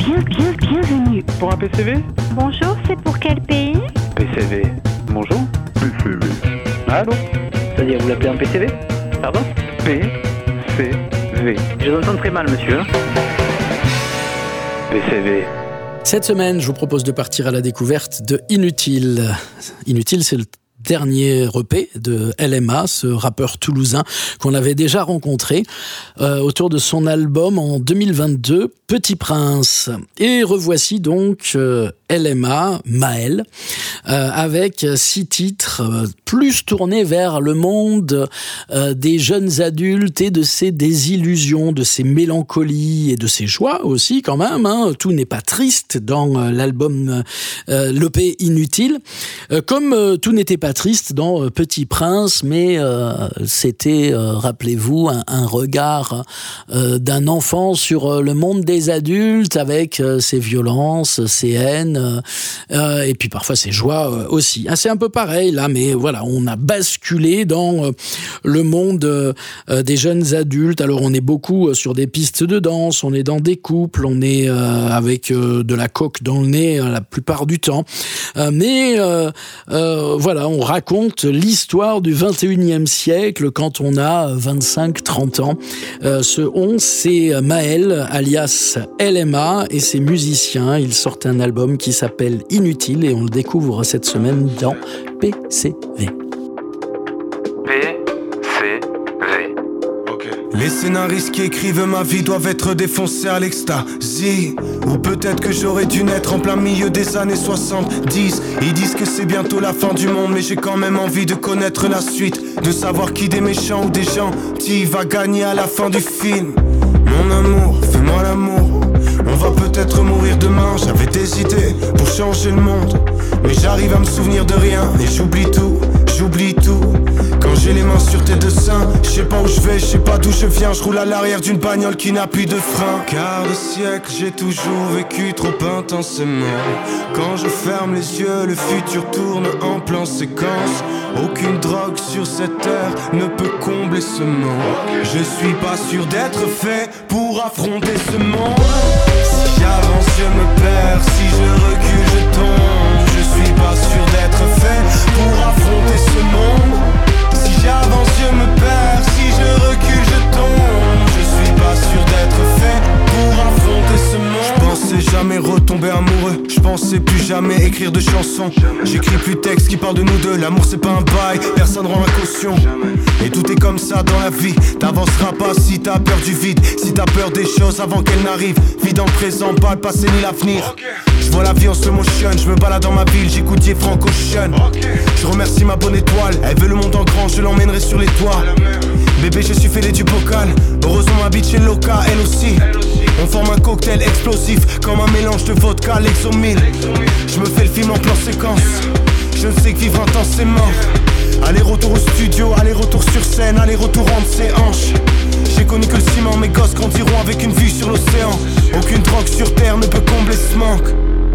Bienvenue. Pour un PCV ? Bonjour, c'est pour quel pays ? PCV. Bonjour ? PCV. Allô ? C'est-à-dire, vous l'appelez un PCV ? Pardon ? PCV. Je vous entends très mal, monsieur. PCV. Cette semaine, je vous propose de partir à la découverte de Inutile. Inutile, c'est le dernier EP de LMA, ce rappeur toulousain qu'on avait déjà rencontré autour de son album en 2022, Petit Prince. Et revoici donc LMA, Maël, avec 6 titres plus tournés vers le monde des jeunes adultes et de ses désillusions, de ses mélancolies et de ses joies aussi quand même. Tout n'est pas triste dans l'album, l'EP Inutile, comme tout n'était pas triste dans Petit Prince, mais c'était, rappelez-vous, un regard d'un enfant sur le monde des adultes avec ses violences, ses haines, et puis parfois ses joies aussi. C'est un peu pareil là, mais voilà, on a basculé dans le monde des jeunes adultes. Alors on est beaucoup sur des pistes de danse, on est dans des couples, on est avec de la coke dans le nez la plupart du temps, mais voilà, on raconte l'histoire du 21e siècle quand on a 25-30 ans. Ce 11, c'est Maël, alias LMA, et ses musiciens. Ils sortent un album qui s'appelle Inutile et on le découvre cette semaine dans PCV. PCV. Les scénaristes qui écrivent ma vie doivent être défoncés à l'extasie. Ou peut-être que j'aurais dû naître en plein milieu des années 70. Ils disent que c'est bientôt la fin du monde, mais j'ai quand même envie de connaître la suite, de savoir qui des méchants ou des gentils va gagner à la fin du film. Mon amour, fais-moi l'amour. On va peut-être mourir demain, j'avais des idées pour changer le monde, mais j'arrive à me souvenir de rien et j'oublie tout. Quand j'ai les mains sur tes deux seins, je sais pas où je vais, je sais pas d'où je viens. Je roule à l'arrière d'une bagnole qui n'a plus de frein. Quart de siècle, j'ai toujours vécu trop intensément. Quand je ferme les yeux, le futur tourne en plan séquence. Aucune drogue sur cette terre ne peut combler ce manque. Je suis pas sûr d'être fait pour affronter ce monde. Si j'avance, je me perds, si je recule, je tombe. Je suis pas sûr d'être fait pour affronter ce monde. Si j'avance, je me perds, si je recule, je tombe. Je suis pas sûr d'être fait pour affronter ce monde. Je pensais jamais retomber amoureux, je pensais plus jamais écrire de chansons. J'écris plus de textes qui parlent de nous deux, l'amour c'est pas un bail, personne rend la caution. Et tout est comme ça dans la vie, t'avanceras pas si t'as peur du vide. Si t'as peur des choses avant qu'elles n'arrivent, vis dans le présent, pas le passé ni l'avenir. Je vois la vie en slow motion, je me balade dans ma ville, j'écoute Dieu Frank Ocean. Je remercie ma bonne étoile, elle veut le monde en grand, je l'emmènerai sur les toits. Bébé, je suis fêlé du bocal, heureusement ma bitch est loca, elle aussi. On forme un cocktail explosif, comme un mélange de vodka, l'exomil. Je me fais le film en plan séquence, je sais que vivre intensément. Aller-retour au studio, aller-retour sur scène, aller-retour entre ses hanches. J'ai connu que le ciment, mes gosses grandiront avec une vue sur l'océan. Aucune drogue sur terre ne peut combler ce manque.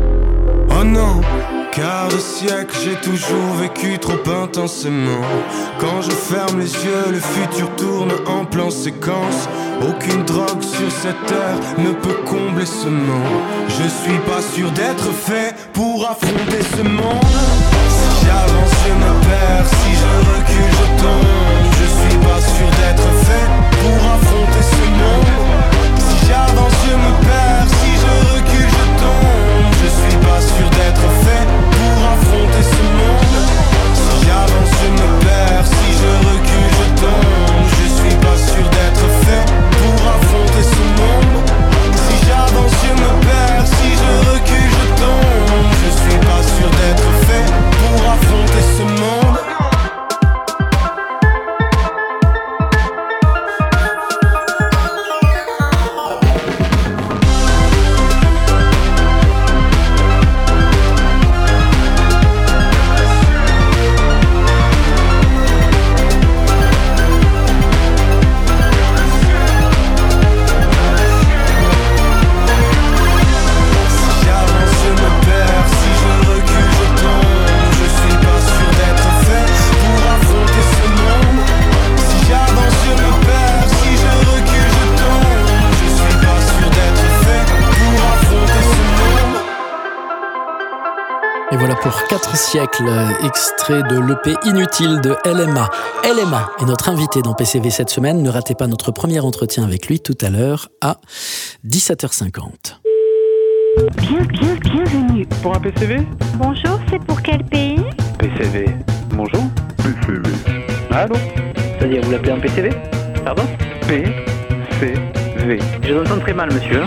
Oh non, quart de siècle, j'ai toujours vécu trop intensément. Quand je ferme les yeux, le futur tourne en plan séquence. Aucune drogue sur cette terre ne peut combler ce manque. Je suis pas sûr d'être fait pour affronter ce monde. Si j'avance, je me perds, si je recule, je tombe. Je suis pas sûr d'être fait pour affronter ce monde. Si j'avance, je me perds, si je recule, je tombe. Je suis pas sûr d'être fait pour affronter ce monde. Si j'avance, je me perds, si je recule, je tombe. Je suis pas sûr d'être fait pour affronter ce monde. Si j'avance, je me perds, si je recule, je tombe. Je suis pas sûr d'être fait pour affronter ce monde. Et voilà pour 4 siècles, extrait de l'EP Inutile de LMA. LMA est notre invité dans PCV cette semaine. Ne ratez pas notre premier entretien avec lui tout à l'heure à 17h50. Bienvenue. Pour un PCV? Bonjour, c'est pour quel pays? PCV. Bonjour. PCV. Allô? C'est-à-dire, vous l'appelez un PCV? Pardon? PCV. Je vous entends très mal, monsieur.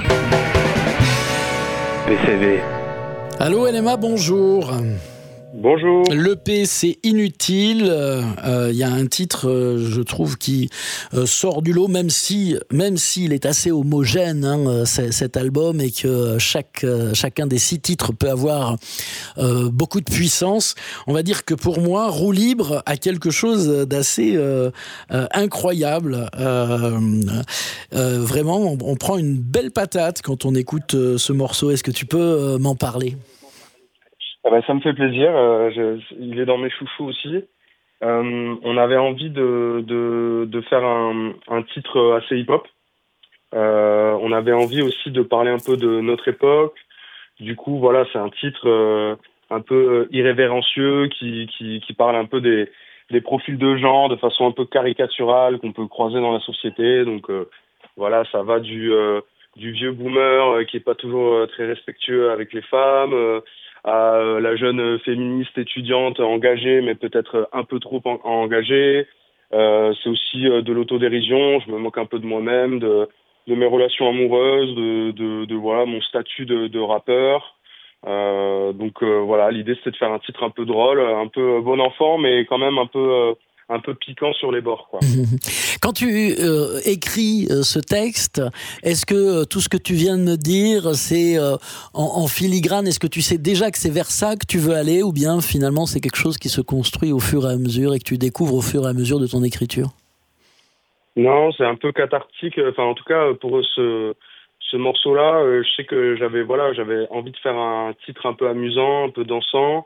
PCV. Allô LMA, bonjour. Bonjour. L'EP c'est Inutile. Il y a un titre, je trouve, qui sort du lot, même s'il est assez homogène, cet album, et que chacun des 6 titres peut avoir beaucoup de puissance. On va dire que pour moi, Roue libre a quelque chose d'assez incroyable. Vraiment, on prend une belle patate quand on écoute ce morceau. Est-ce que tu peux m'en parler ? Ça me fait plaisir. Il est dans mes chouchous aussi. On avait envie de faire un titre assez hip-hop. On avait envie aussi de parler un peu de notre époque. Du coup, voilà, c'est un titre un peu irrévérencieux qui parle un peu des profils de genre de façon un peu caricaturale qu'on peut croiser dans la société. Donc voilà, ça va du vieux boomer qui est pas toujours très respectueux avec les femmes, à la jeune féministe étudiante engagée, mais peut-être un peu trop engagée. C'est aussi de l'autodérision. Je me moque un peu de moi-même, de mes relations amoureuses, de voilà mon statut de rappeur. Donc voilà, l'idée c'était de faire un titre un peu drôle, un peu bon enfant, mais quand même un peu piquant sur les bords, quoi. Quand tu écris ce texte, est-ce que tout ce que tu viens de me dire, c'est en filigrane? Est-ce que tu sais déjà que c'est vers ça que tu veux aller, ou bien finalement c'est quelque chose qui se construit au fur et à mesure et que tu découvres au fur et à mesure de ton écriture? Non, c'est un peu cathartique. Enfin, en tout cas, pour ce morceau-là, je sais que j'avais envie de faire un titre un peu amusant, un peu dansant.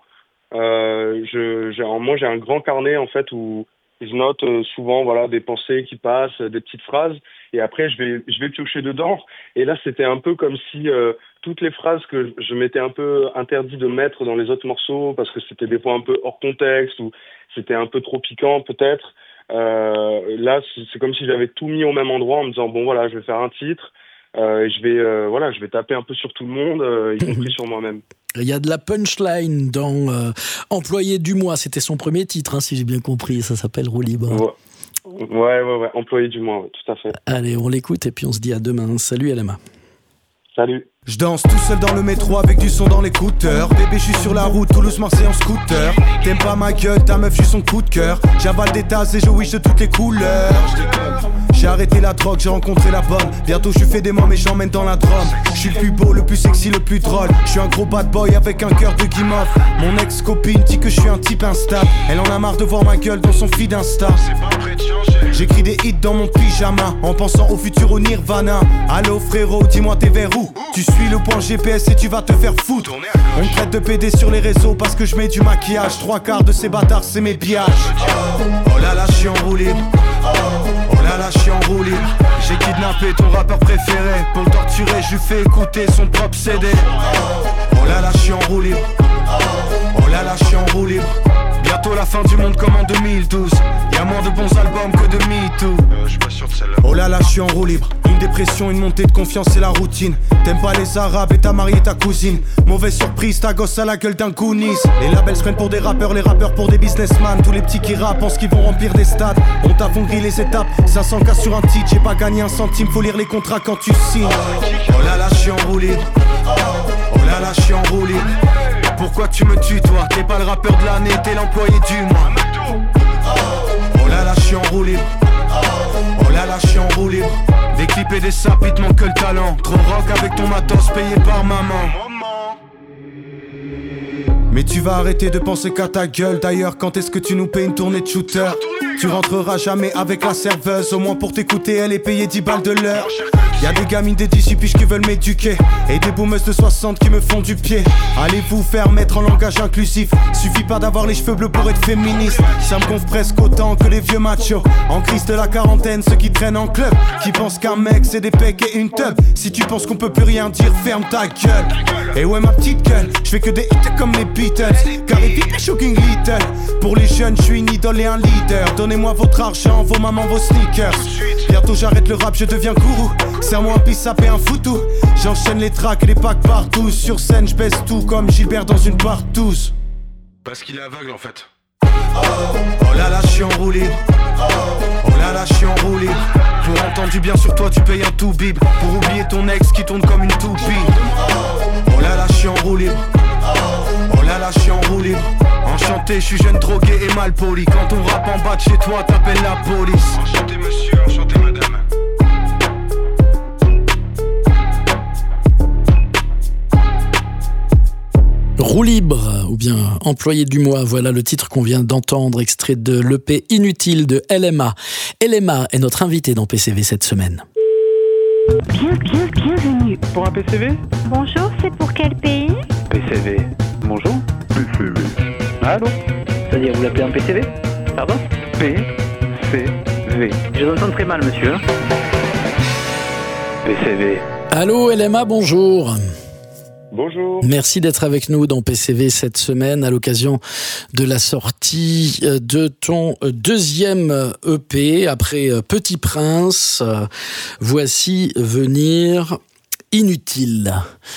Moi, j'ai un grand carnet en fait où je note souvent des pensées qui passent, des petites phrases, et après je vais piocher dedans. Et là, c'était un peu comme si toutes les phrases que je m'étais un peu interdit de mettre dans les autres morceaux parce que c'était des fois un peu hors contexte ou c'était un peu trop piquant peut-être. Là, c'est comme si j'avais tout mis au même endroit en me disant bon voilà, je vais faire un titre. Je vais taper un peu sur tout le monde, y compris sur moi-même. Il y a de la punchline dans Employé du mois. C'était son premier titre, si j'ai bien compris. Ça s'appelle Roue libre. Ouais. Employé du mois, tout à fait. Allez, on l'écoute et puis on se dit à demain. Salut LMA. Salut. Je danse tout seul dans le métro avec du son dans l'écouteur. Bébé, je suis sur la route, Toulouse-Marseille en scooter. T'aimes pas ma gueule, ta meuf, j'ai son coup de cœur. J'avale des tasses et je wish de toutes les couleurs. J'ai arrêté la drogue, j'ai rencontré la bonne. Bientôt je suis fait des mots mais j'emmène dans la Drôme. Je suis le plus beau, le plus sexy, le plus drôle. Je suis un gros bad boy avec un cœur de guimauve. Mon ex-copine dit que je suis un type instable. Elle en a marre de voir ma gueule dans son feed Insta. J'écris des hits dans mon pyjama en pensant au futur, au Nirvana. Allô frérot, dis-moi t'es vers où? Tu suis le point GPS et tu vas te faire foutre. On me traite de PD sur les réseaux parce que je mets du maquillage. 3/4 de ces bâtards c'est mes pillages. Oh là là, je suis en roue libre. Oh là là, je suis en roue libre. J'ai kidnappé ton rappeur préféré. Pour le torturer, je lui fais écouter son propre CD. Oh là là, je suis en roue libre. Oh là là, je suis en roue libre. Bientôt la fin du monde comme en 2012. Y'a moins de bons albums que de MeToo. Je suis pas sûr de celle-là. Oh là là, je suis en roue libre. Une dépression, une montée de confiance, c'est la routine. T'aimes pas les arabes et t'as marié ta cousine. Mauvaise surprise, ta gosse à la gueule d'un Goonies. Les labels se prennent pour des rappeurs, les rappeurs pour des businessmen. Tous les petits qui rappent pensent qu'ils vont remplir des stades. On t'a fondri les étapes, 500K sur un titre. J'ai pas gagné un centime, faut lire les contrats quand tu signes. Oh là là, je suis en roue libre. Oh là là, je suis en roue libre. Pourquoi tu me tues toi? T'es pas le rappeur de l'année, t'es l'employé du mois. Oh là là, je suis en roue libre. Oh là là, je suis en roue libre. Des clips et des sapes, il te manque que le talent. Trop rock avec ton matos payé par maman. Mais tu vas arrêter de penser qu'à ta gueule. D'ailleurs, quand est-ce que tu nous payes une tournée de shooter? Tu rentreras jamais avec la serveuse. Au moins pour t'écouter, elle est payée 10 balles de l'heure. Y'a des gamines des 18 piges qui veulent m'éduquer et des boomers de 60 qui me font du pied. Allez vous faire mettre en langage inclusif. Suffit pas d'avoir les cheveux bleus pour être féministe. Ça me gonfle presque autant que les vieux machos en crise de la quarantaine, ceux qui traînent en club, qui pensent qu'un mec c'est des pecs et une tub. Si tu penses qu'on peut plus rien dire, ferme ta gueule. Et ouais ma petite gueule, je fais que des hits comme les Beatles. Car les VIP shocking little. Pour les jeunes je suis une idole et un leader. Donnez-moi votre argent, vos mamans, vos sneakers. Bientôt j'arrête le rap, je deviens gourou. Serre-moi un pissap et un foutou. J'enchaîne les tracks et les packs partout. Sur scène je baisse tout comme Gilbert dans une partouze. Parce qu'il est aveugle en fait. Oh là là je suis en roue libre. Oh là là je suis en roue libre. Pour entendre du bien sur toi tu payes un tout bib. Pour oublier ton ex qui tourne comme une toupie. Oh là là je suis en roue libre. Oh là là je suis en roue libre. Enchanté, je suis jeune drogué et mal poli. Quand on rappe en bas de chez toi, t'appelles la police. Enchanté monsieur, enchanté madame. Roue libre ou bien employé du mois, voilà le titre qu'on vient d'entendre, extrait de l'EP Inutile de LMA. LMA est notre invité dans PCV cette semaine. Bienvenue. Pour un PCV? Bonjour, c'est pour quel pays? PCV. Bonjour. PCV. Allô? C'est-à-dire, vous l'appelez un PCV? Pardon? PCV. Je vous entends très mal, monsieur. PCV. Allô LMA, bonjour. Bonjour. Merci d'être avec nous dans PCV cette semaine à l'occasion de la sortie de ton deuxième EP après Petit Prince. Voici venir Inutile.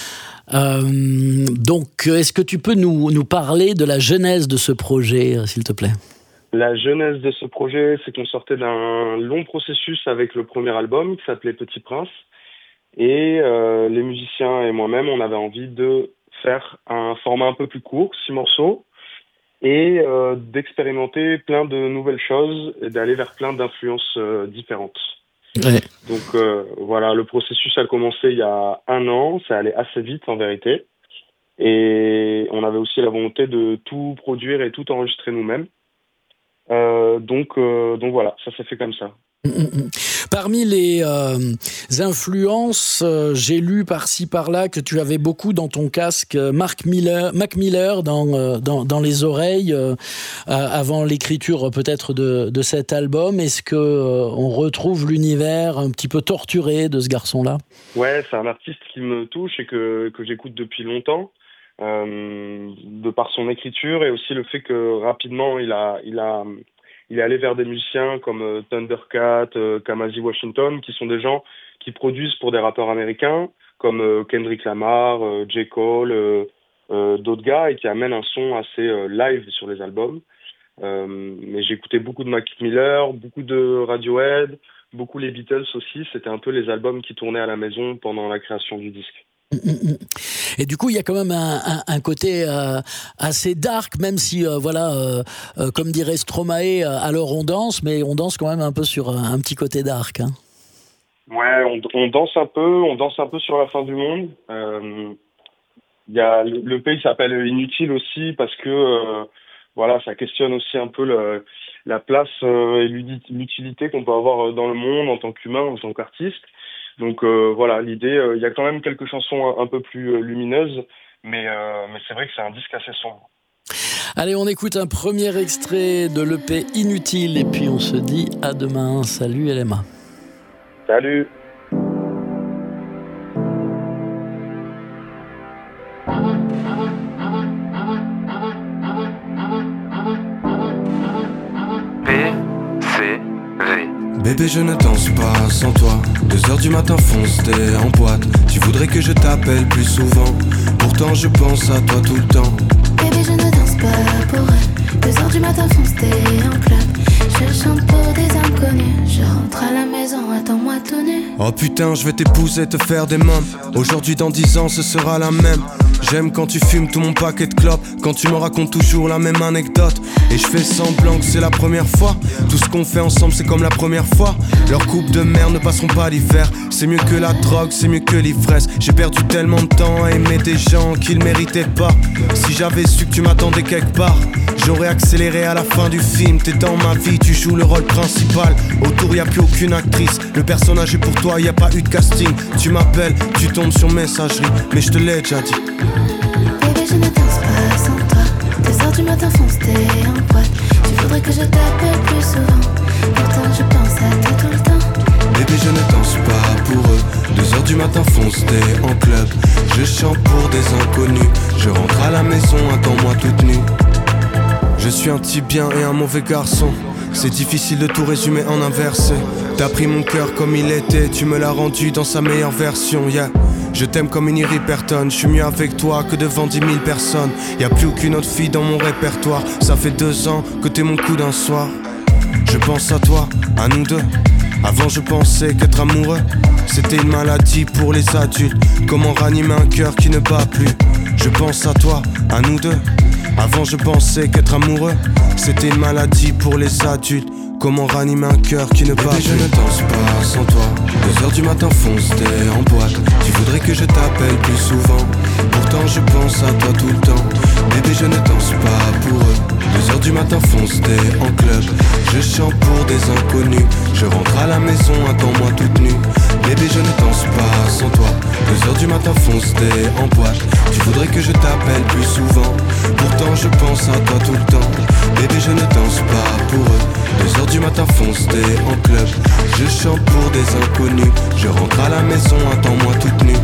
Donc, est-ce que tu peux nous parler de la genèse de ce projet, s'il te plaît ? La genèse de ce projet, c'est qu'on sortait d'un long processus avec le premier album qui s'appelait Petit Prince. Et les musiciens et moi-même, on avait envie de faire un format un peu plus court, 6 morceaux, et d'expérimenter plein de nouvelles choses et d'aller vers plein d'influences différentes. Ouais. Donc voilà, le processus a commencé il y a 1 an, ça allait assez vite en vérité. Et on avait aussi la volonté de tout produire et tout enregistrer nous-mêmes. Donc voilà, ça s'est fait comme ça. Parmi les influences, j'ai lu par-ci par-là que tu avais beaucoup dans ton casque Mac Miller dans les oreilles avant l'écriture peut-être de cet album. Est-ce que on retrouve l'univers un petit peu torturé de ce garçon-là ? Ouais, c'est un artiste qui me touche et que j'écoute depuis longtemps, de par son écriture et aussi le fait que rapidement il est allé vers des musiciens comme Thundercat, Kamasi Washington, qui sont des gens qui produisent pour des rappeurs américains, comme Kendrick Lamar, J. Cole, d'autres gars, et qui amènent un son assez live sur les albums. Mais j'ai écouté beaucoup de Mac Miller, beaucoup de Radiohead, beaucoup les Beatles aussi. C'était un peu les albums qui tournaient à la maison pendant la création du disque. Et du coup, il y a quand même un côté assez dark, même si, comme dirait Stromae, alors on danse, mais on danse quand même un peu sur un petit côté dark. Hein. Ouais, on danse un peu sur la fin du monde. Il y a le pays s'appelle Inutile aussi parce que ça questionne aussi un peu la place et l'utilité qu'on peut avoir dans le monde en tant qu'humain, en tant qu'artiste. Donc l'idée, il y a quand même quelques chansons un peu plus lumineuses, mais c'est vrai que c'est un disque assez sombre. Allez, on écoute un premier extrait de l'EP Inutile et puis on se dit à demain. Salut LMA. Salut. Bébé, je ne danse pas sans toi. 2h du matin, fonce, t'es en boîte. Tu voudrais que je t'appelle plus souvent. Pourtant, je pense à toi tout le temps. Bébé, je ne danse pas pour elle. 2h du matin, fonce, t'es en club. Je chante pour des inconnus. Je rentre à la maison, attends-moi tout nu. Oh putain, je vais t'épouser, te faire des mômes. Aujourd'hui, dans 10 ans, ce sera la même. J'aime quand tu fumes tout mon paquet de clopes. Quand tu me racontes toujours la même anecdote. Et je fais semblant que c'est la première fois. Tout ce qu'on fait ensemble c'est comme la première fois. Leurs coupes de mer ne passeront pas l'hiver. C'est mieux que la drogue, c'est mieux que l'ivresse. J'ai perdu tellement de temps à aimer des gens qu'ils méritaient pas. Si j'avais su que tu m'attendais quelque part, j'aurais accéléré à la fin du film. T'es dans ma vie, tu tu joues le rôle principal. Autour y a plus aucune actrice. Le personnage est pour toi, y a pas eu de casting. Tu m'appelles, tu tombes sur messagerie, mais je te l'ai déjà dit. Bébé, je ne danse pas sans toi. 2 heures du matin fonce, t'es en boîte. Tu voudrais que je t'appelle plus souvent. Pourtant je pense à toi tout le temps. Bébé, je ne danse pas pour eux. 2 heures du matin fonce, t'es en club. Je chante pour des inconnus. Je rentre à la maison, attends-moi toute nue. Je suis un type bien et un mauvais garçon. C'est difficile de tout résumer en inversé. T'as pris mon cœur comme il était, tu me l'as rendu dans sa meilleure version, yeah. Je t'aime comme une Irie Berton, je suis mieux avec toi que devant 10 000 personnes. Y'a plus aucune autre fille dans mon répertoire. Ça fait 2 ans que t'es mon coup d'un soir. Je pense à toi, à nous deux. Avant je pensais qu'être amoureux c'était une maladie pour les adultes. Comment ranimer un cœur qui ne bat plus. Je pense à toi, à nous deux. Avant je pensais qu'être amoureux c'était une maladie pour les adultes. Comment ranimer un cœur qui ne bat plus. Je ne danse pas sans toi. 2 heures du matin fonce, t'es en boîte. Tu voudrais que je t'appelle plus souvent. Pourtant je pense à toi tout le temps. Bébé, je ne danse pas pour eux. 2 heures du matin fonce, t'es en club. Je chante pour des inconnus. Je rentre à la maison, attends-moi toute nue. Bébé, je ne danse pas sans toi. 2 heures du matin fonce, t'es en boîte. Tu voudrais que je t'appelle plus souvent. Pourtant je pense à toi tout le temps. Bébé, je ne danse pas pour eux. 2 heures du matin fonce, t'es en club. Je chante pour des inconnus. Je rentre à la maison, attends-moi toute nue.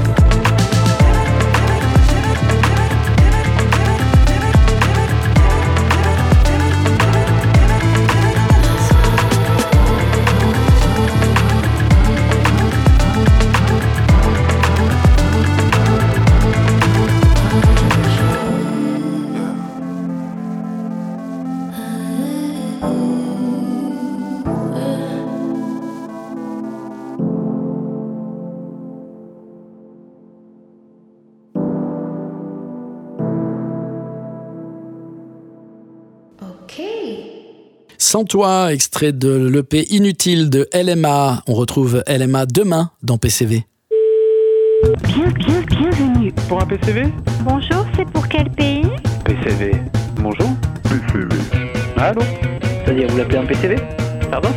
Sans toi, extrait de l'EP Inutile de LMA. On retrouve LMA demain dans PCV. Bienvenue. Pour un PCV? Bonjour, c'est pour quel pays? PCV. Bonjour. PCV. Allô? C'est-à-dire, vous l'appelez un PCV? Pardon?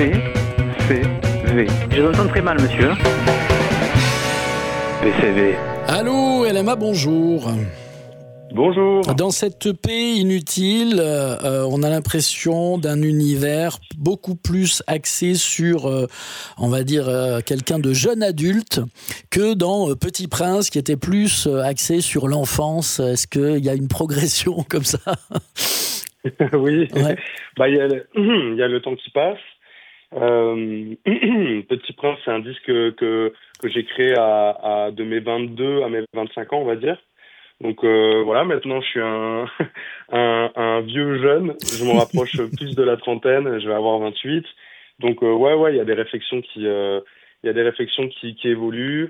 PCV. Je vous entends très mal, monsieur. PCV. Allô, LMA, bonjour. Bonjour. Dans cette EP Inutile, on a l'impression d'un univers beaucoup plus axé sur, on va dire, quelqu'un de jeune adulte que dans Petit Prince, qui était plus axé sur l'enfance. Est-ce qu'il y a une progression comme ça? Oui. Ouais. Bah, il y a le temps qui passe. Petit Prince, c'est un disque que j'ai créé de mes 22 à mes 25 ans, on va dire. Donc voilà, maintenant je suis un vieux jeune, je m'en rapproche plus de la trentaine, je vais avoir 28. Donc ouais, il y a des réflexions qui évoluent.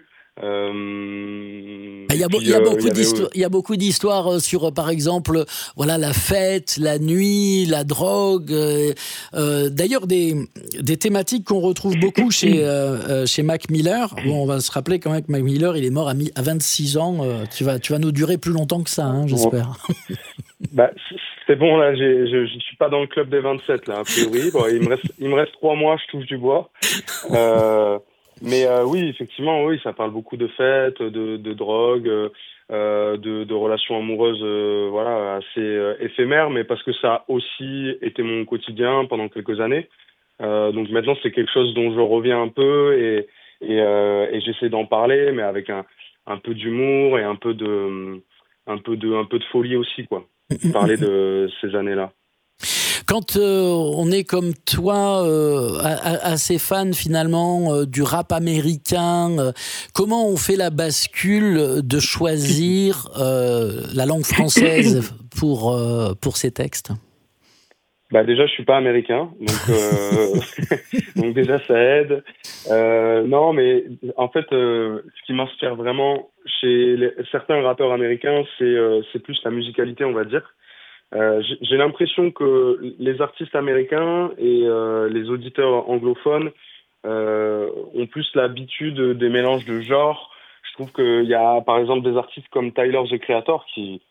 Il y a beaucoup d'histoires sur, par exemple, voilà, la fête, la nuit, la drogue. D'ailleurs, des thématiques qu'on retrouve beaucoup chez Mac Miller. Bon, on va se rappeler quand même que Mac Miller, il est mort à 26 ans. Tu vas nous durer plus longtemps que ça, hein, j'espère. Bah, c'est bon, là, je suis pas dans le club des 27, là, a priori. Bon, il me reste 3 mois, je touche du bois. Mais oui, effectivement, oui, ça parle beaucoup de fêtes, de drogue, de relations amoureuses, voilà, assez éphémères, mais parce que ça a aussi été mon quotidien pendant quelques années. Donc maintenant, c'est quelque chose dont je reviens un peu et j'essaie d'en parler, mais avec un peu d'humour et un peu de folie aussi, quoi. Parler de ces années-là. Quand on est comme toi, assez fan finalement du rap américain, comment on fait la bascule de choisir la langue française pour ces textes? Bah déjà, je suis pas américain, donc déjà ça aide. Non, mais en fait, ce qui m'inspire vraiment chez certains rappeurs américains, c'est plus la musicalité, on va dire. J'ai l'impression que les artistes américains et les auditeurs anglophones ont plus l'habitude des mélanges de genres. Je trouve qu'il y a par exemple des artistes comme Tyler, the Creator, qui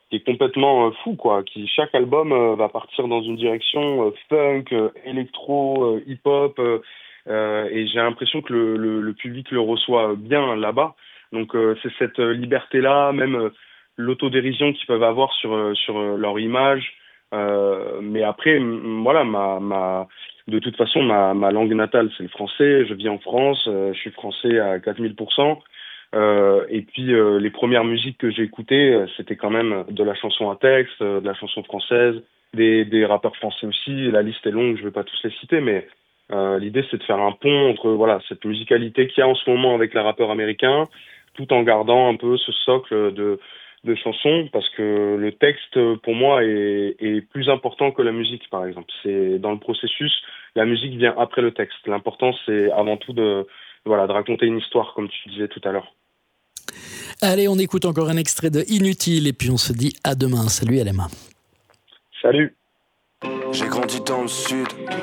est complètement fou, quoi. Chaque album va partir dans une direction funk, électro, hip-hop, et j'ai l'impression que le public le reçoit bien là-bas. Donc c'est cette liberté-là, même l'autodérision qu'ils peuvent avoir sur leur image. Mais après, voilà, de toute façon, ma langue natale, c'est le français. Je vis en France, je suis français à 4000%. Et puis les premières musiques que j'ai écoutées, c'était quand même de la chanson à texte, de la chanson française, des rappeurs français aussi. La liste est longue, je vais pas tous les citer, mais l'idée c'est de faire un pont entre cette musicalité qu'il y a en ce moment avec les rappeurs américains, tout en gardant un peu ce socle de chansons, parce que le texte pour moi est plus important que la musique, par exemple. C'est dans le processus, la musique vient après le texte. L'important c'est avant tout de raconter une histoire, comme tu disais tout à l'heure. Allez, on écoute encore un extrait de Inutile et puis on se dit à demain. Salut LMA. Salut. J'ai grandi dans le sud,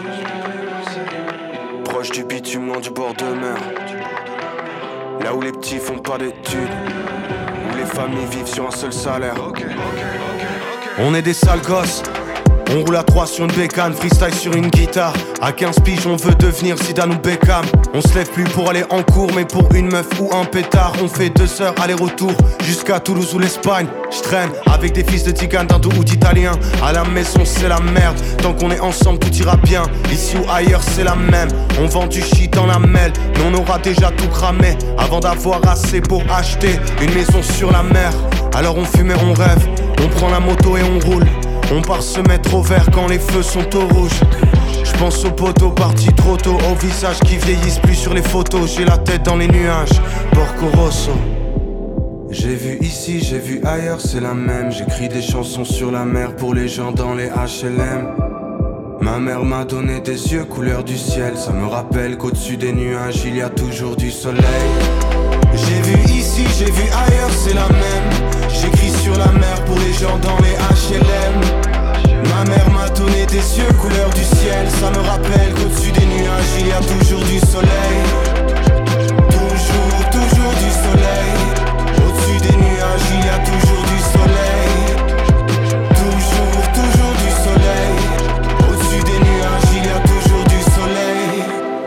proche du bitume, loin du bord de mer. Là où les petits font pas d'études, où les familles vivent sur un seul salaire. On est des sales gosses. On roule à 3 sur une bécane, freestyle sur une guitare. À 15 piges on veut devenir Zidane ou Beckham. On se lève plus pour aller en cours, mais pour une meuf ou un pétard. On fait 2 heures aller-retour jusqu'à Toulouse ou l'Espagne. Je traîne avec des fils de Tigane, d'Indo ou d'Italiens. À la maison c'est la merde, tant qu'on est ensemble tout ira bien. Ici ou ailleurs c'est la même, on vend du shit dans la mêle. Mais on aura déjà tout cramé avant d'avoir assez pour acheter une maison sur la mer. Alors on fume et on rêve, on prend la moto et on roule. On part se mettre au vert quand les feux sont au rouge. J'pense aux poteaux partis trop tôt, aux visages qui vieillissent plus sur les photos. J'ai la tête dans les nuages, Porco Rosso. J'ai vu ici, j'ai vu ailleurs, c'est la même. J'écris des chansons sur la mer pour les gens dans les HLM. Ma mère m'a donné des yeux couleur du ciel. Ça me rappelle qu'au-dessus des nuages il y a toujours du soleil. J'ai vu ici, j'ai vu ailleurs, c'est la même. J'écris sur la mer pour les gens dans les HLM. Ma mère m'a donné des yeux couleur du ciel. Ça me rappelle qu'au-dessus des nuages il y a toujours du soleil. Toujours, toujours du soleil. Au-dessus des nuages il y a toujours du soleil. Toujours, toujours du soleil. Au-dessus des nuages il y a toujours du soleil.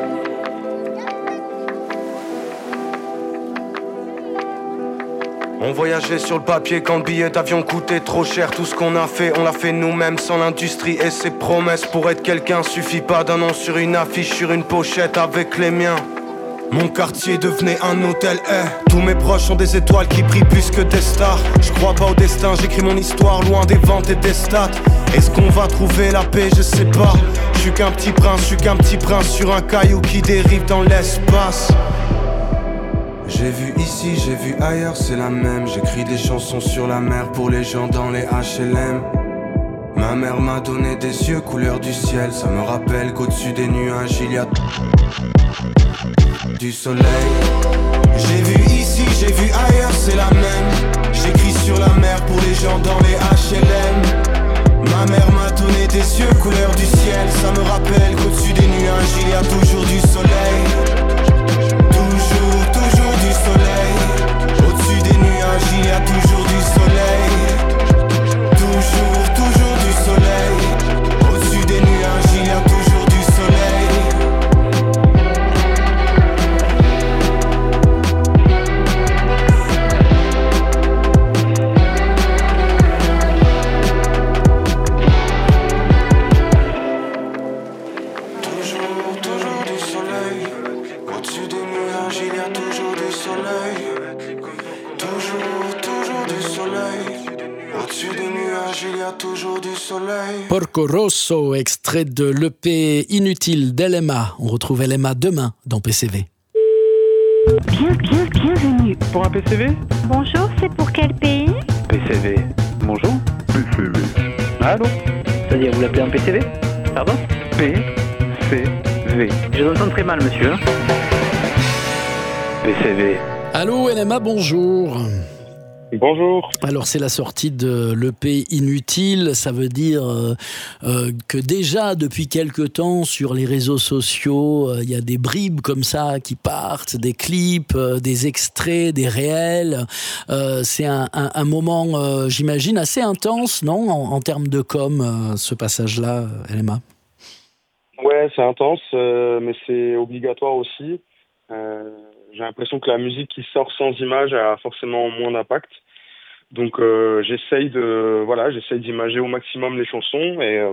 On voyageait sur le papier quand le billet d'avion coûtait trop cher. Tout ce qu'on a fait, on l'a fait nous-mêmes sans l'industrie et ses promesses. Pour être quelqu'un, suffit pas d'un nom sur une affiche, sur une pochette avec les miens. Mon quartier devenait un hôtel, Tous mes proches sont des étoiles qui brillent plus que des stars. Je crois pas au destin, j'écris mon histoire loin des ventes et des stats. Est-ce qu'on va trouver la paix, je sais pas. Je suis qu'un petit prince sur un caillou qui dérive dans l'espace. J'ai vu ici, j'ai vu ailleurs, c'est la même. J'écris des chansons sur la mer pour les gens dans les HLM. Ma mère m'a donné des yeux couleur du ciel. Ça me rappelle qu'au-dessus des nuages il y a du soleil. J'ai vu ici, j'ai vu ailleurs, c'est la même. J'écris sur la mer pour les gens dans les HLM. Ma mère m'a donné des yeux couleur du ciel. Ça me rappelle qu'au-dessus des nuages il y a toujours du soleil. Toujours, toujours du soleil. Au-dessus des nuages il y a toujours du soleil. Toujours, toujours du soleil. Au-dessus des nuages il y a toujours du soleil. Toujours, toujours du soleil. Au-dessus des nuages il y a toujours du soleil. Toujours, toujours du soleil. Au-dessus des nuages il y a toujours du soleil. Porco Rosso, extrait de l'EP Inutile d'LMA. On retrouve LMA demain dans PCV. Bienvenue. Pour un PCV? Bonjour, c'est pour quel pays? PCV. Bonjour. PCV. Allô? C'est-à-dire, vous l'appelez un PCV? Pardon? PCV. Je vous entends très mal, monsieur. PCV. Allô LMA, bonjour. Bonjour. Alors c'est la sortie de l'EP Inutile, ça veut dire que déjà depuis quelque temps sur les réseaux sociaux, il y a des bribes comme ça qui partent, des clips, des extraits, des réels. C'est un moment, j'imagine, assez intense, non, en termes de com, ce passage-là, LMA. Ouais, c'est intense, mais c'est obligatoire aussi. J'ai l'impression que la musique qui sort sans image a forcément moins d'impact. Donc j'essaye d'imager au maximum les chansons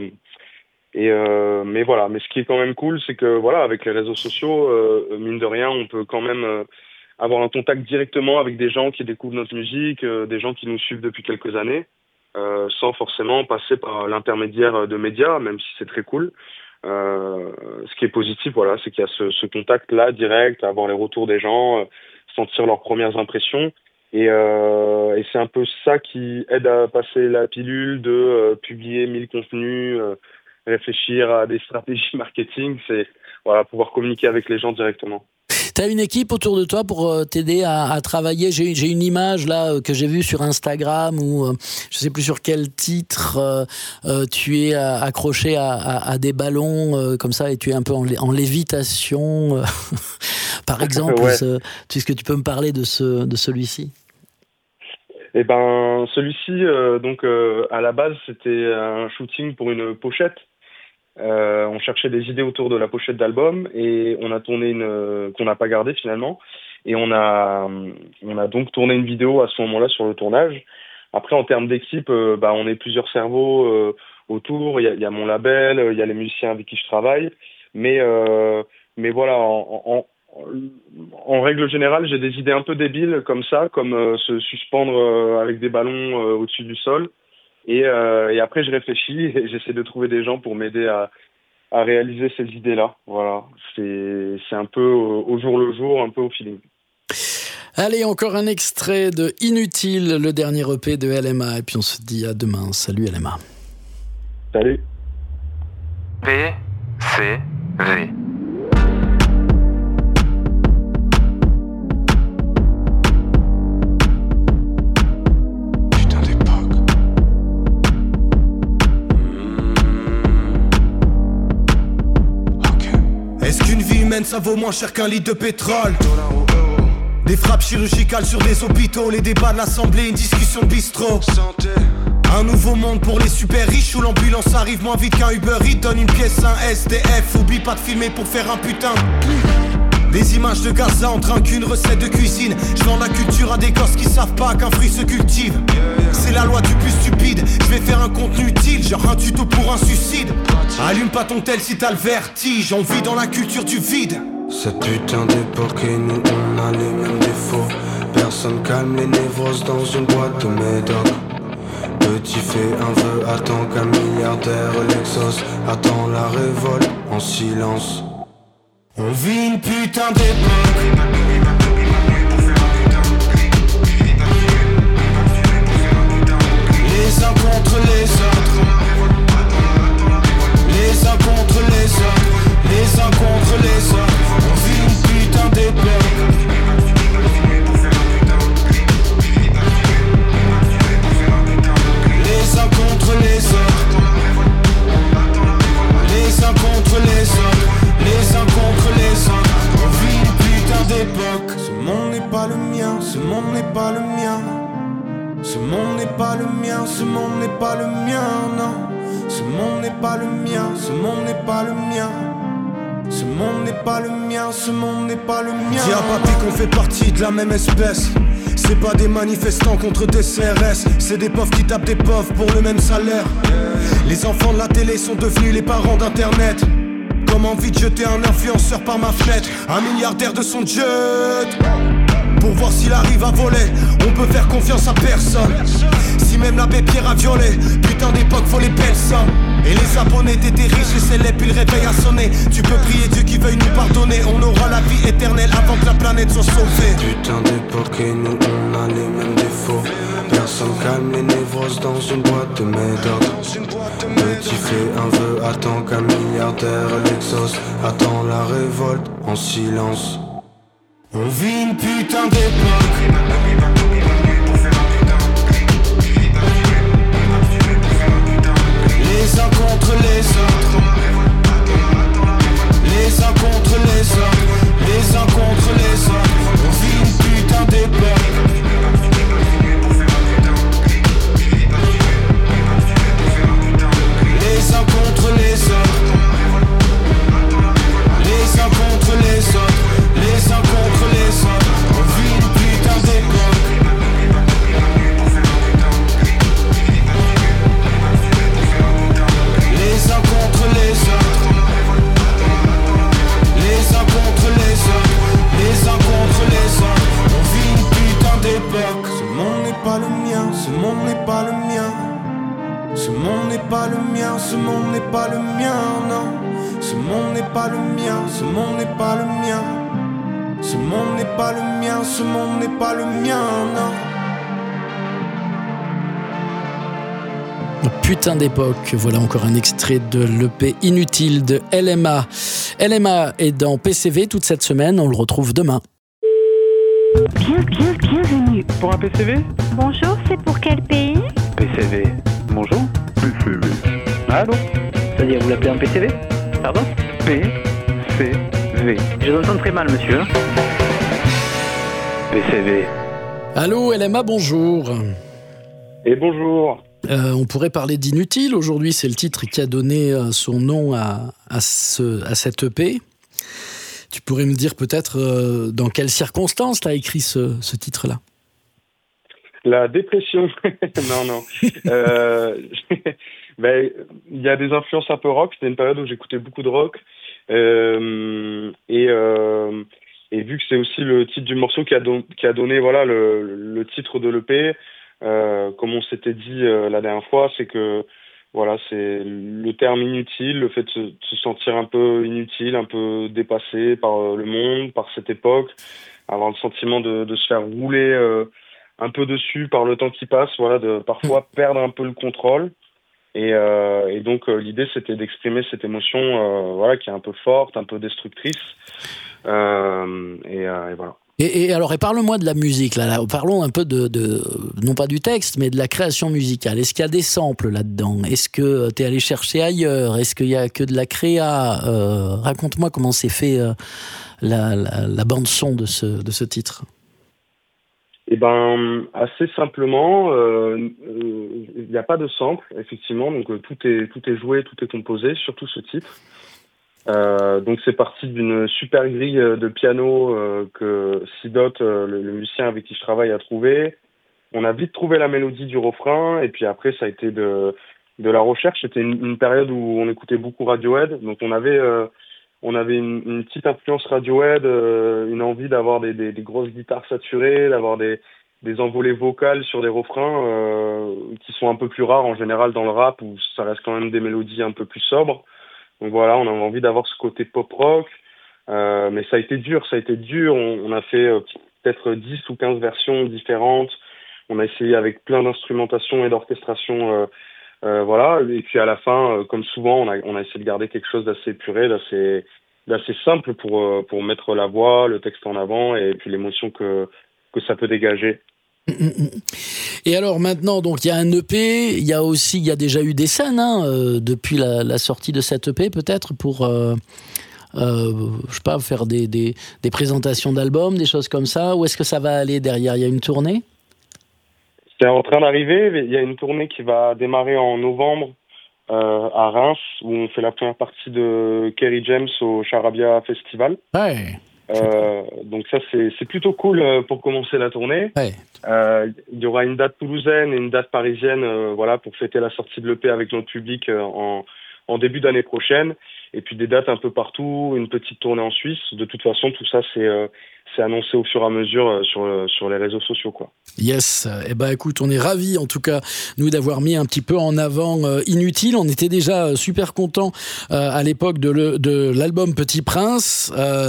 mais voilà. Mais ce qui est quand même cool, c'est que voilà, avec les réseaux sociaux, mine de rien, on peut quand même avoir un contact directement avec des gens qui découvrent notre musique, des gens qui nous suivent depuis quelques années, sans forcément passer par l'intermédiaire de médias, même si c'est très cool. Ce qui est positif, voilà, c'est qu'il y a ce contact-là direct, avoir les retours des gens, sentir leurs premières impressions. Et c'est un peu ça qui aide à passer la pilule de publier 1000 contenus, réfléchir à des stratégies marketing. C'est voilà, pouvoir communiquer avec les gens directement. T'as une équipe autour de toi pour t'aider à travailler. J'ai une image là que j'ai vue sur Instagram où je sais plus sur quel titre tu es accroché à des ballons comme ça et tu es un peu en lévitation. Par exemple, ouais. Est-ce que tu peux me parler de celui-ci? Eh ben, celui-ci, à la base, c'était un shooting pour une pochette. On cherchait des idées autour de la pochette d'album et on a tourné qu'on n'a pas gardée finalement. Et on a donc tourné une vidéo à ce moment-là sur le tournage. Après, en termes d'équipe, on est plusieurs cerveaux autour. Il y a mon label, il y a les musiciens avec qui je travaille. Mais voilà, en règle générale, j'ai des idées un peu débiles comme ça, comme se suspendre avec des ballons au-dessus du sol. Et après, je réfléchis et j'essaie de trouver des gens pour m'aider à réaliser ces idées-là. Voilà, c'est un peu au jour le jour, un peu au feeling. Allez, encore un extrait de Inutile, le dernier EP de LMA. Et puis on se dit à demain. Salut LMA. Salut. PCV. Est-ce qu'une vie humaine ça vaut moins cher qu'un litre de pétrole? Des frappes chirurgicales sur des hôpitaux, les débats de l'assemblée, une discussion de bistrot. Un nouveau monde pour les super riches où l'ambulance arrive moins vite qu'un Uber Eats. Donne une pièce à un SDF, oublie pas de filmer pour faire un putain. Des images de Gaza en train qu'une recette de cuisine. Je vends la culture à des gosses qui savent pas qu'un fruit se cultive. C'est la loi du plus stupide. Je vais faire un contenu utile, genre un tuto pour un suicide. Allume pas ton tel si t'as le vertige. On vit dans la culture du vide. Cette putain d'époque et nous on a les mêmes défauts. Personne calme les névroses dans une boîte de médoc. Petit fait un vœu, attends qu'un milliardaire l'exauce. Attends la révolte en silence. On vit une putain d'époque. Les uns contre les autres. Les uns contre les autres. Les uns contre les autres. On vit une putain d'époque. Les uns contre les autres. Les uns contre les autres. Les uns contre les autres. On vit une putain d'époque. Ce monde n'est pas le mien. Ce monde n'est pas le mien. Ce monde n'est pas le mien. Ce monde n'est pas le mien, non. Ce monde n'est pas le mien. Ce monde n'est pas le mien. Ce monde n'est pas le mien, ce monde n'est pas le mien. Dis à papy qu'on fait partie de la même espèce. C'est pas des manifestants contre des CRS. C'est des pauvres qui tapent des pauvres pour le même salaire. Les enfants de la télé sont devenus les parents d'internet. Comme envie de jeter un influenceur par ma fenêtre. Un milliardaire de son jet. Pour voir s'il arrive à voler. On peut faire confiance à personne. Si même l'abbé Pierre a violé. Putain d'époque faut les belles sommes. Et les abonnés t'étaient riches et célèbres puis le réveil a sonné. Tu peux prier Dieu qui veuille nous pardonner. On aura la vie éternelle avant que la planète soit sauvée. Putain d'époque et nous on a les mêmes défauts. Personne calme les névroses dans une boîte de médoc. Petit fait un vœu, attends qu'un milliardaire l'exauce. Attends la révolte en silence. On vit une putain d'époque. pas le mien, ce monde n'est pas le mien. Ce monde n'est pas le mien, ce monde n'est pas le mien, non. Ce monde n'est pas le mien, ce monde n'est pas le mien. Ce monde n'est pas le mien, ce monde n'est pas le mien, non. Putain d'époque, voilà encore un extrait de l'EP Inutile de LMA. LMA est dans PCV toute cette semaine, on le retrouve demain. Bienvenue. Pour un PCV ? Bonjour, c'est pour quel pays? PCV. Bonjour. PCV. Allô ? C'est-à-dire, vous l'appelez un PCV ? Pardon ? PCV. Je vous entends très mal, monsieur. PCV. Allô LMA, bonjour. Et bonjour. On pourrait parler d'Inutile. Aujourd'hui, c'est le titre qui a donné son nom à cette EP. Tu pourrais me dire peut-être dans quelles circonstances tu as écrit ce titre-là? La dépression. Non. Il y a des influences un peu rock. C'était une période où j'écoutais beaucoup de rock. Et vu que c'est aussi le titre du morceau qui a donné voilà, le titre de l'EP, comme on s'était dit la dernière fois, c'est que voilà, c'est le terme inutile, le fait de se sentir un peu inutile, un peu dépassé par le monde, par cette époque, avoir le sentiment de se faire rouler un peu dessus par le temps qui passe, voilà, de parfois perdre un peu le contrôle. Et donc l'idée c'était d'exprimer cette émotion voilà, qui est un peu forte, un peu destructrice. Et voilà. Et alors, parle-moi de la musique, là. Parlons un peu de non pas du texte, mais de la création musicale. Est-ce qu'il y a des samples là-dedans? Est-ce que tu es allé chercher ailleurs? Est-ce qu'il y a que de la créa? Raconte-moi comment s'est fait la bande-son de ce titre. Eh ben, assez simplement, il n'y a pas de sample, effectivement, donc tout est joué, tout est composé, surtout ce titre. Donc c'est parti d'une super grille de piano que Sidot, le musicien avec qui je travaille, a trouvé. On a vite trouvé la mélodie du refrain, et puis après ça a été de la recherche. C'était une période où on écoutait beaucoup Radiohead, donc on avait une petite influence Radiohead, une envie d'avoir des grosses guitares saturées, d'avoir des envolées vocales sur des refrains qui sont un peu plus rares en général dans le rap, où ça reste quand même des mélodies un peu plus sobres. Donc voilà, on avait envie d'avoir ce côté pop-rock, mais ça a été dur. On a fait peut-être 10 ou 15 versions différentes. On a essayé avec plein d'instrumentation et d'orchestration, voilà. Et puis à la fin, comme souvent, on a essayé de garder quelque chose d'assez épuré, d'assez simple pour mettre la voix, le texte en avant et puis l'émotion que ça peut dégager. Et alors maintenant, donc il y a un EP, il y a déjà eu des scènes depuis la sortie de cette EP, peut-être pour je sais pas, faire des présentations d'albums, des choses comme ça. Où est-ce que ça va aller derrière? Il y a une tournée? C'est en train d'arriver. Il y a une tournée qui va démarrer en novembre à Reims, où on fait la première partie de Kerry James au Charabia Festival. Ouais. Donc ça c'est plutôt cool pour commencer la tournée. Ouais. Il y aura une date toulousaine et une date parisienne, voilà, pour fêter la sortie de l'EP avec notre public en début d'année prochaine. Et puis des dates un peu partout, une petite tournée en Suisse. De toute façon, tout ça c'est annoncé au fur et à mesure sur les réseaux sociaux, quoi. Yes. Eh ben écoute, on est ravis en tout cas nous d'avoir mis un petit peu en avant Inutile. On était déjà super contents à l'époque de l'album Petit Prince.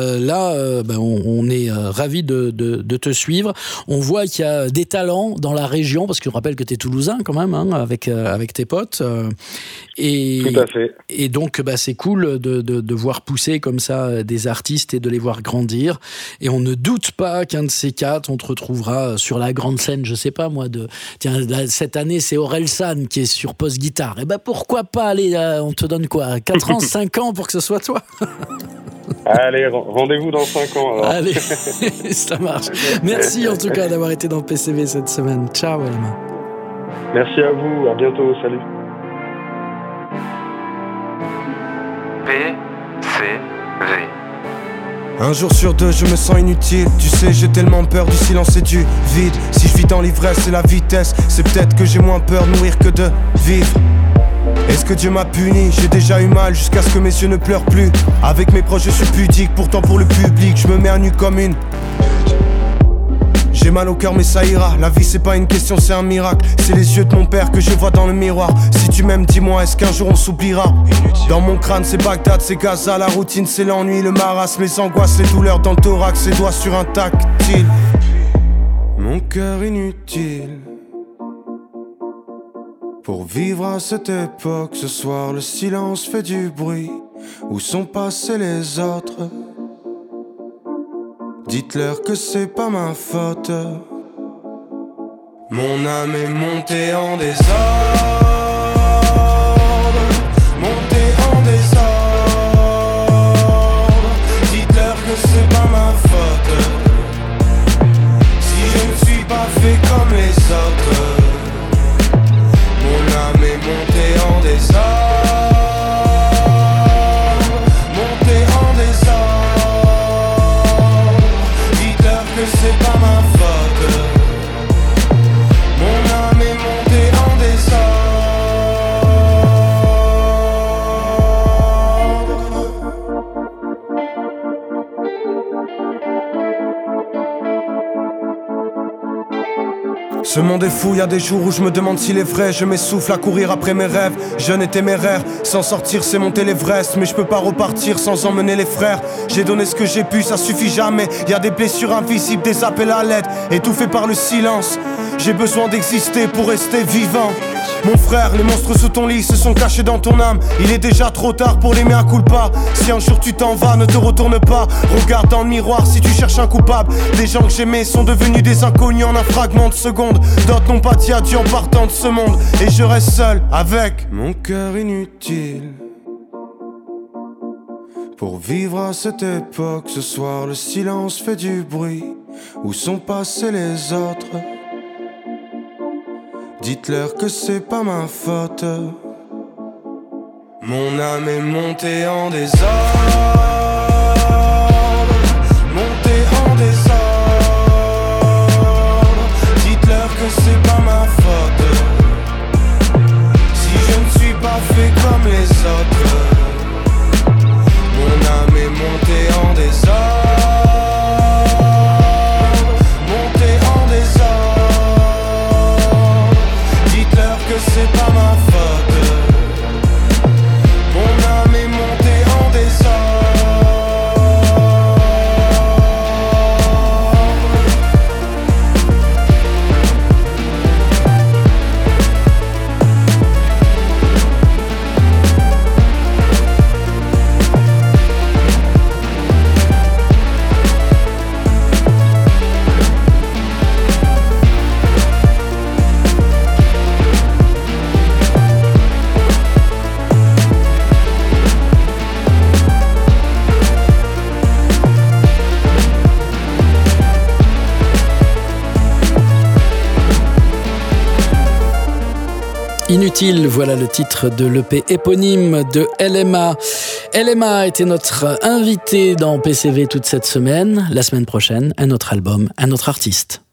On est ravis de te suivre. On voit qu'il y a des talents dans la région, parce que je rappelle que tu es toulousain quand même, avec tes potes. Tout à fait. Et donc c'est cool de voir pousser comme ça des artistes et de les voir grandir. Et on ne doute pas qu'un de ces quatre, on te retrouvera sur la grande scène, je sais pas moi, cette année c'est Orelsan qui est sur Post Guitare. Et pourquoi pas aller, on te donne quoi, 4 ans, 5 ans pour que ce soit toi? Allez, rendez-vous dans 5 ans alors. Allez, ça marche. Merci en tout cas d'avoir été dans PCV cette semaine. Ciao Elma. Merci à vous, à bientôt, salut. PCV. Un jour sur deux, je me sens inutile. Tu sais, j'ai tellement peur du silence et du vide. Si je vis dans l'ivresse et la vitesse, c'est peut-être que j'ai moins peur de mourir que de vivre. Est-ce que Dieu m'a puni? J'ai déjà eu mal jusqu'à ce que mes yeux ne pleurent plus. Avec mes proches, je suis pudique, pourtant pour le public, je me mets à nu comme une. J'ai mal au cœur mais ça ira. La vie c'est pas une question, c'est un miracle. C'est les yeux de mon père que je vois dans le miroir. Si tu m'aimes dis-moi, est-ce qu'un jour on s'oubliera? Dans mon crâne c'est Bagdad, c'est Gaza. La routine c'est l'ennui, le marasme, les angoisses, les douleurs dans le thorax, ses doigts sur un tactile. Mon cœur inutile. Pour vivre à cette époque, ce soir le silence fait du bruit. Où sont passés les autres? Dites-leur que c'est pas ma faute. Mon âme est montée en désordre. Montée en désordre. Dites-leur que c'est pas ma faute. Si je ne suis pas fait comme les autres. Mon âme est montée en désordre. Montée en désordre. Dites-leur que c'est pas ma faute. Mon âme est montée en désordre. Ce monde est fou, y a des jours où je me demande s'il est vrai. Je m'essouffle à courir après mes rêves, jeune et téméraire. Sans sortir c'est monter l'Everest, mais je peux pas repartir sans emmener les frères. J'ai donné ce que j'ai pu, ça suffit jamais. Y a des blessures invisibles, des appels à l'aide, étouffés par le silence. J'ai besoin d'exister pour rester vivant. Mon frère, les monstres sous ton lit se sont cachés dans ton âme. Il est déjà trop tard pour les mea culpa. Si un jour tu t'en vas, ne te retourne pas. Regarde dans le miroir si tu cherches un coupable. Les gens que j'aimais sont devenus des inconnus en un fragment de seconde. D'autres n'ont pas dit adieu en partant de ce monde. Et je reste seul avec mon cœur inutile. Pour vivre à cette époque, ce soir le silence fait du bruit. Où sont passés les autres? Dites-leur que c'est pas ma faute. Mon âme est montée en désordre. Montée en désordre. Dites-leur que c'est pas ma faute. Si je ne suis pas fait comme les autres. Mon âme est montée en désordre. Montée en désordre. Dites-leur que c'est pas ma faute. Mon âme est montée en désordre. Inutile, voilà le titre de l'EP éponyme de LMA. LMA était notre invité dans PCV toute cette semaine. La semaine prochaine, un autre album, un autre artiste.